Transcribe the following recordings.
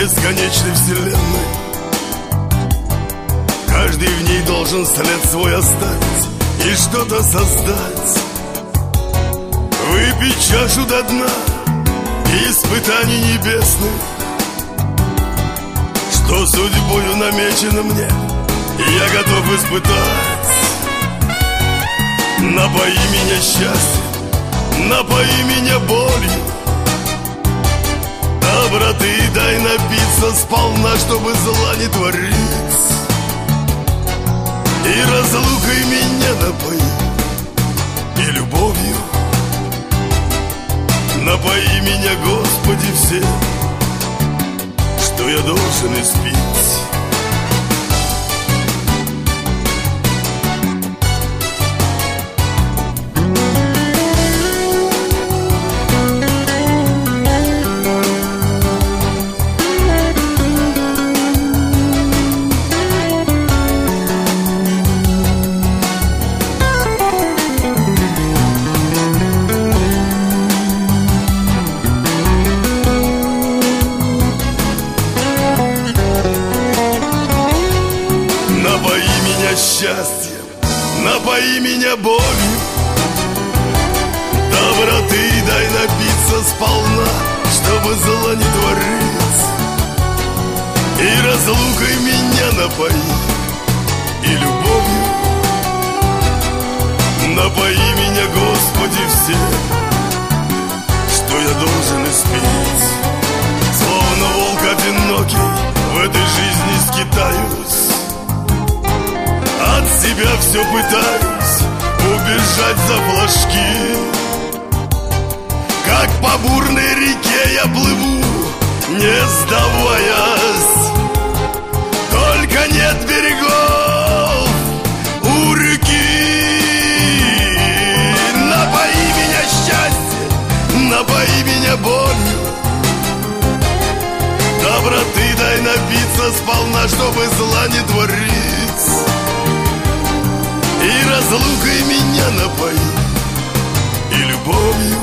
бесконечной вселенной. Каждый в ней должен след свой оставить и что-то создать. Выпить чашу до дна испытаний небесных, что судьбою намечено мне, я готов испытать. Напои меня счастьем, напои меня болью, доброты дай напиться сполна, чтобы зла не творить. И разлукой меня напои, и любовью. Напои меня, Господи, всем, что я должен испить. Счастьем, напои меня болью, доброты дай напиться сполна, чтобы зла не творить. И разлукой меня напои, и любовью. Напои меня, Господи, всем, что я должен испить. Словно волк одинокий в этой жизни скитаюсь, от себя все пытаюсь убежать за флажки. Как по бурной реке я плыву, не сдаваясь. Только нет берегов у реки. Напои меня счастьем, напои меня болью, доброты дай напиться сполна, чтобы зла не творить. И разлукой меня напои, и любовью.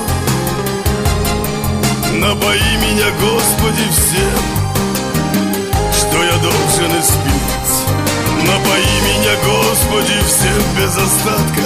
Напои меня, Господи, всем, что я должен испить. Напои меня, Господи, всем без остатка